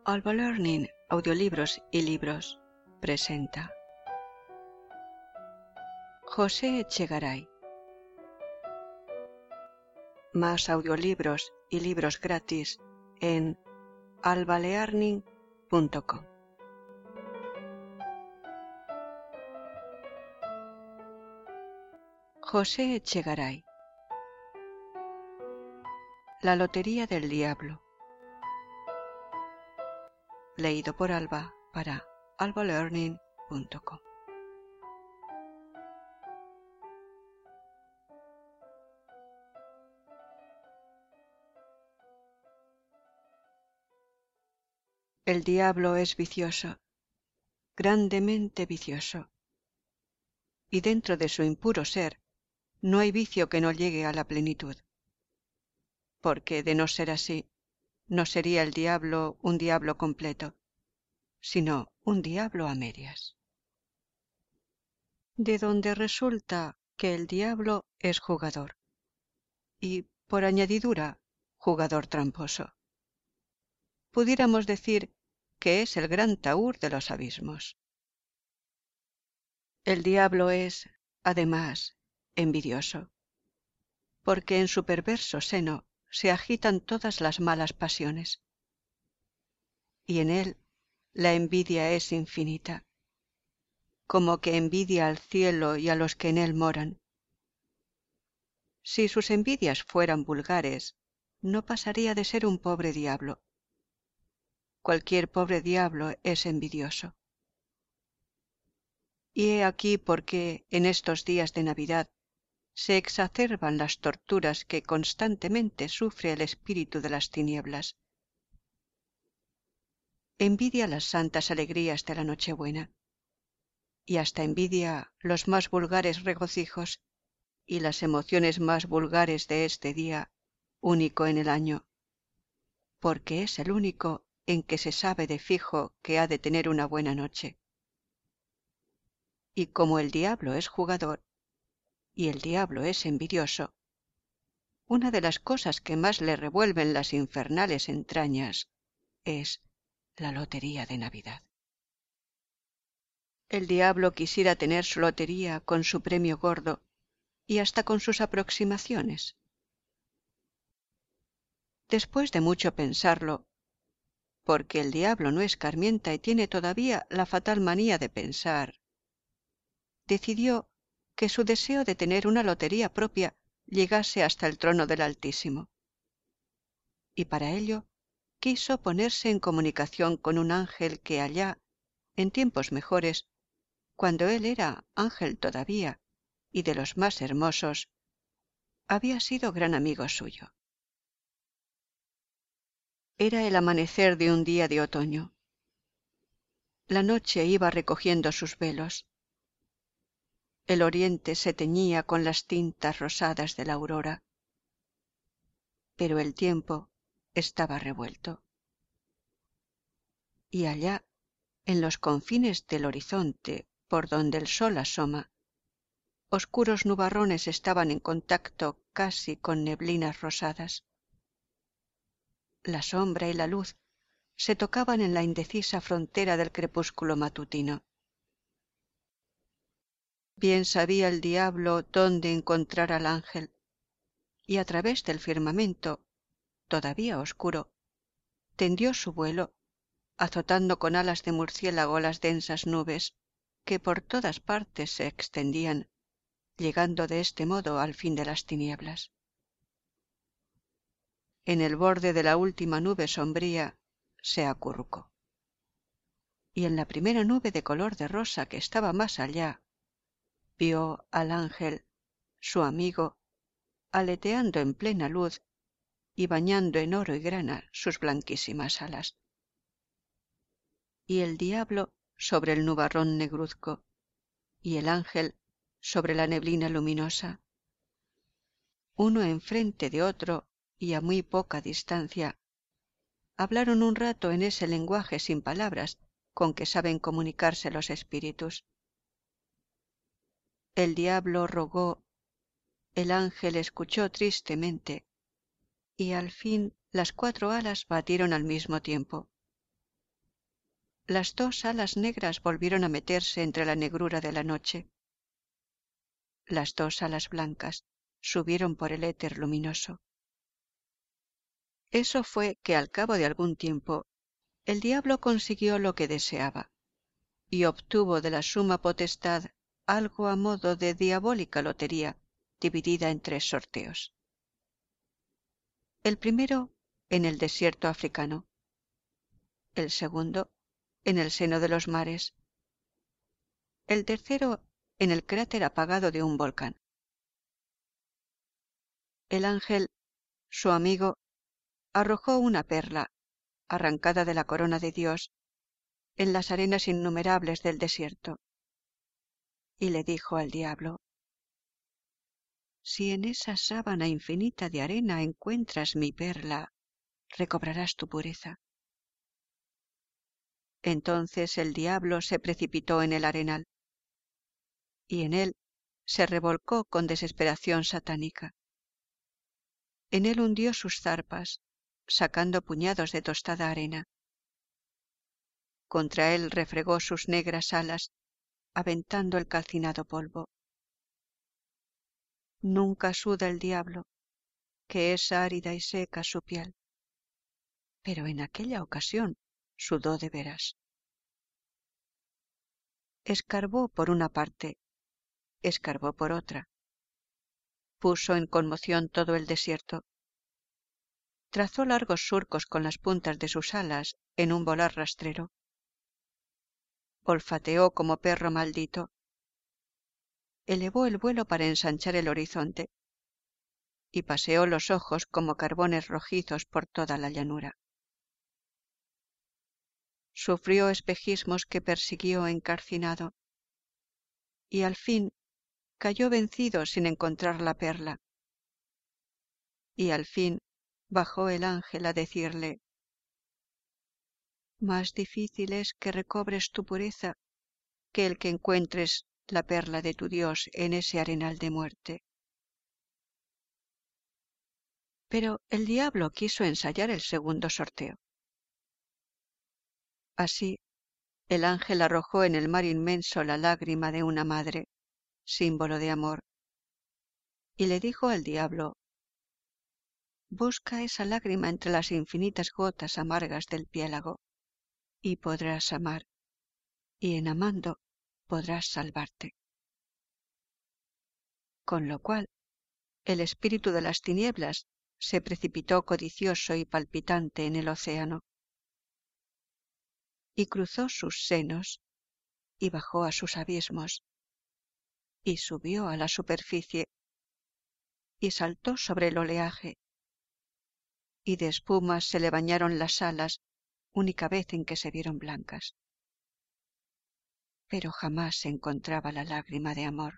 Alba Learning, audiolibros y libros, presenta José Echegaray. Más audiolibros y libros gratis en albalearning.com. José Echegaray. La lotería del diablo. Leído por Alba para albalearning.com. El diablo es vicioso, grandemente vicioso, y dentro de su impuro ser no hay vicio que no llegue a la plenitud, porque de no ser así, no sería el diablo un diablo completo, sino un diablo a medias. De donde resulta que el diablo es jugador, y, por añadidura, jugador tramposo. Pudiéramos decir que es el gran tahúr de los abismos. El diablo es, además, envidioso, porque en su perverso seno se agitan todas las malas pasiones, y en él la envidia es infinita, como que envidia al cielo y a los que en él moran. Si sus envidias fueran vulgares, no pasaría de ser un pobre diablo. Cualquier pobre diablo es envidioso. Y he aquí por qué en estos días de Navidad se exacerban las torturas que constantemente sufre el espíritu de las tinieblas. Envidia las santas alegrías de la Nochebuena, y hasta envidia los más vulgares regocijos y las emociones más vulgares de este día único en el año, porque es el único en que se sabe de fijo que ha de tener una buena noche. Y como el diablo es jugador y el diablo es envidioso, una de las cosas que más le revuelven las infernales entrañas es la lotería de Navidad. El diablo quisiera tener su lotería con su premio gordo y hasta con sus aproximaciones. Después de mucho pensarlo, porque el diablo no escarmienta y tiene todavía la fatal manía de pensar, decidió que su deseo de tener una lotería propia llegase hasta el trono del Altísimo. Y para ello quiso ponerse en comunicación con un ángel que allá, en tiempos mejores, cuando él era ángel todavía y de los más hermosos, había sido gran amigo suyo. Era el amanecer de un día de otoño. La noche iba recogiendo sus velos. El oriente se teñía con las tintas rosadas de la aurora, pero el tiempo estaba revuelto. Y allá, en los confines del horizonte, por donde el sol asoma, oscuros nubarrones estaban en contacto casi con neblinas rosadas. La sombra y la luz se tocaban en la indecisa frontera del crepúsculo matutino. Bien sabía el diablo dónde encontrar al ángel, y a través del firmamento, todavía oscuro, tendió su vuelo, azotando con alas de murciélago las densas nubes que por todas partes se extendían, llegando de este modo al fin de las tinieblas. En el borde de la última nube sombría se acurrucó, y en la primera nube de color de rosa que estaba más allá, vio al ángel, su amigo, aleteando en plena luz y bañando en oro y grana sus blanquísimas alas. Y el diablo sobre el nubarrón negruzco, y el ángel sobre la neblina luminosa, uno enfrente de otro y a muy poca distancia, hablaron un rato en ese lenguaje sin palabras con que saben comunicarse los espíritus. El diablo rogó, el ángel escuchó tristemente, y al fin las cuatro alas batieron al mismo tiempo, las dos alas negras volvieron a meterse entre la negrura de la noche. Las dos alas blancas subieron por el éter luminoso. Eso fue que al cabo de algún tiempo el diablo consiguió lo que deseaba y obtuvo de la suma potestad algo a modo de diabólica lotería dividida en 3 sorteos. El primero en el desierto africano, el segundo en el seno de los mares, el tercero en el cráter apagado de un volcán. El ángel, su amigo, arrojó una perla, arrancada de la corona de Dios, en las arenas innumerables del desierto, y le dijo al diablo: si en esa sábana infinita de arena encuentras mi perla, recobrarás tu pureza. Entonces el diablo se precipitó en el arenal, y en él se revolcó con desesperación satánica. En él hundió sus zarpas, sacando puñados de tostada arena. Contra él refregó sus negras alas, aventando el calcinado polvo. Nunca suda el diablo, que es árida y seca su piel, pero en aquella ocasión sudó de veras. Escarbó por una parte, escarbó por otra, puso en conmoción todo el desierto, trazó largos surcos con las puntas de sus alas en un volar rastrero, olfateó como perro maldito, elevó el vuelo para ensanchar el horizonte y paseó los ojos como carbones rojizos por toda la llanura. Sufrió espejismos que persiguió encarcinado y al fin cayó vencido sin encontrar la perla. Y al fin bajó el ángel a decirle: más difícil es que recobres tu pureza que el que encuentres la perla de tu Dios en ese arenal de muerte. Pero el diablo quiso ensayar el segundo sorteo. Así, el ángel arrojó en el mar inmenso la lágrima de una madre, símbolo de amor, y le dijo al diablo: busca esa lágrima entre las infinitas gotas amargas del piélago, y podrás amar, y en amando podrás salvarte. Con lo cual, el espíritu de las tinieblas se precipitó codicioso y palpitante en el océano, y cruzó sus senos, y bajó a sus abismos, y subió a la superficie, y saltó sobre el oleaje, y de espumas se le bañaron las alas, única vez en que se vieron blancas. Pero jamás se encontraba la lágrima de amor.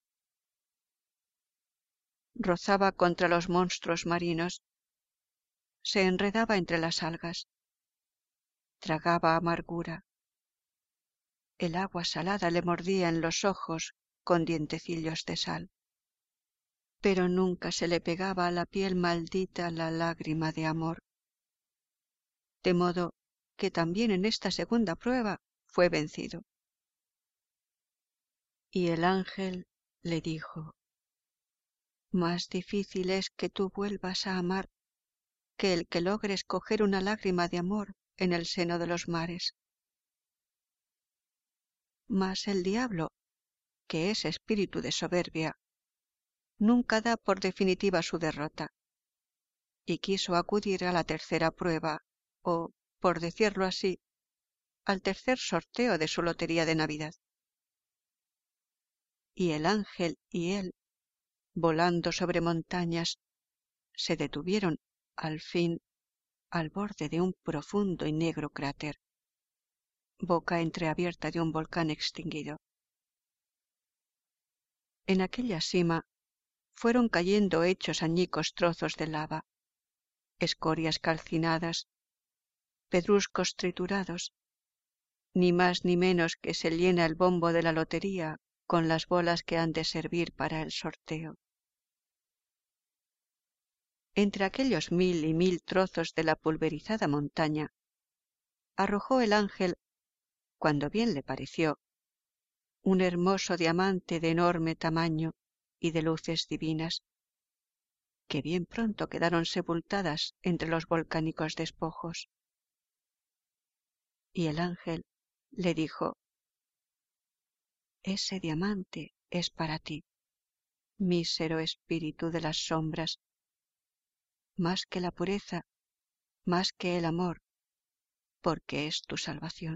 Rozaba contra los monstruos marinos, se enredaba entre las algas, tragaba amargura. El agua salada le mordía en los ojos con dientecillos de sal, pero nunca se le pegaba a la piel maldita la lágrima de amor. De modo que también en esta segunda prueba fue vencido. Y el ángel le dijo: más difícil es que tú vuelvas a amar que el que logres coger una lágrima de amor en el seno de los mares. Mas el diablo, que es espíritu de soberbia, nunca da por definitiva su derrota, y quiso acudir a la tercera prueba, o, por decirlo así, al tercer sorteo de su lotería de Navidad. Y el ángel y él, volando sobre montañas, se detuvieron, al fin, al borde de un profundo y negro cráter, boca entreabierta de un volcán extinguido. En aquella sima fueron cayendo hechos añicos trozos de lava, escorias calcinadas, pedruscos triturados, ni más ni menos que se llena el bombo de la lotería con las bolas que han de servir para el sorteo. Entre aquellos 1000 y 1000 trozos de la pulverizada montaña, arrojó el ángel cuando bien le pareció, un hermoso diamante de enorme tamaño y de luces divinas, que bien pronto quedaron sepultadas entre los volcánicos despojos. Y el ángel le dijo: ese diamante es para ti, mísero espíritu de las sombras, más que la pureza, más que el amor, porque es tu salvación.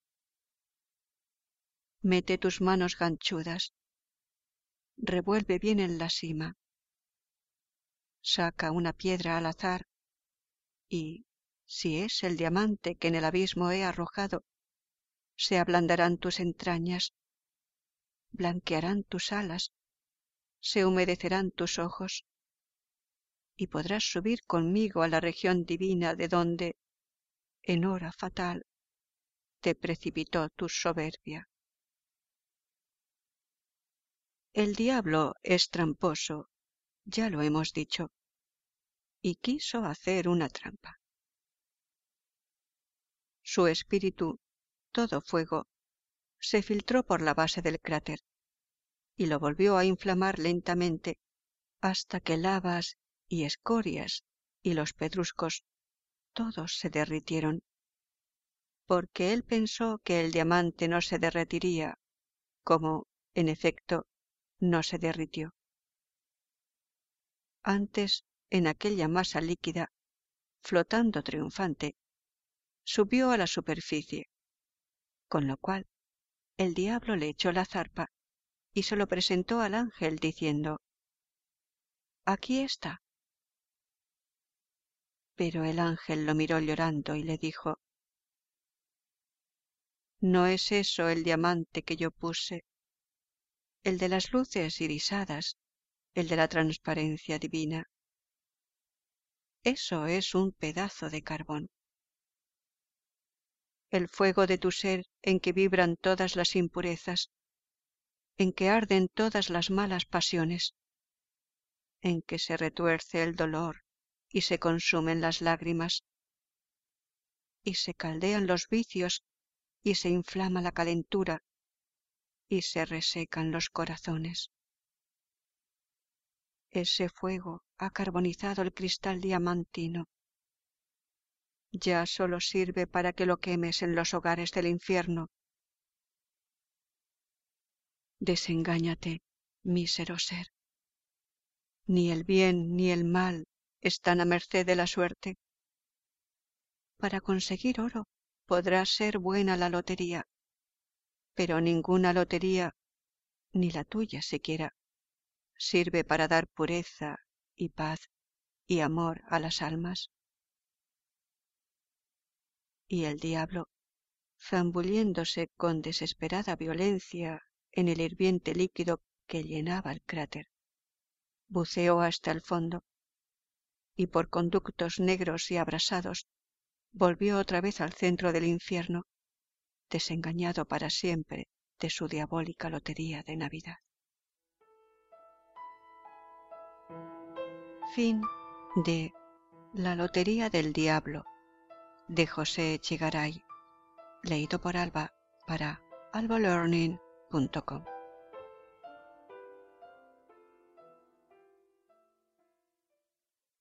Mete tus manos ganchudas, revuelve bien en la sima, saca una piedra al azar y, si es el diamante que en el abismo he arrojado, se ablandarán tus entrañas, blanquearán tus alas, se humedecerán tus ojos, y podrás subir conmigo a la región divina de donde, en hora fatal, te precipitó tu soberbia. El diablo es tramposo, ya lo hemos dicho, y quiso hacer una trampa. Su espíritu, todo fuego, se filtró por la base del cráter y lo volvió a inflamar lentamente hasta que lavas y escorias y los pedruscos todos se derritieron, porque él pensó que el diamante no se derretiría, como, en efecto, no se derritió. Antes, en aquella masa líquida, flotando triunfante, subió a la superficie, con lo cual el diablo le echó la zarpa y se lo presentó al ángel diciendo: aquí está. Pero el ángel lo miró llorando y le dijo: no es eso el diamante que yo puse, el de las luces irisadas, el de la transparencia divina. Eso es un pedazo de carbón. El fuego de tu ser en que vibran todas las impurezas, en que arden todas las malas pasiones, en que se retuerce el dolor y se consumen las lágrimas, y se caldean los vicios y se inflama la calentura y se resecan los corazones. Ese fuego ha carbonizado el cristal diamantino. Ya solo sirve para que lo quemes en los hogares del infierno. Desengáñate, mísero ser. Ni el bien ni el mal están a merced de la suerte. Para conseguir oro podrá ser buena la lotería, pero ninguna lotería, ni la tuya siquiera, sirve para dar pureza y paz y amor a las almas. Y el diablo, zambulléndose con desesperada violencia en el hirviente líquido que llenaba el cráter, buceó hasta el fondo y por conductos negros y abrasados volvió otra vez al centro del infierno, desengañado para siempre de su diabólica lotería de Navidad. Fin de La lotería del diablo, de José Echegaray, leído por Alba para albalearning.com.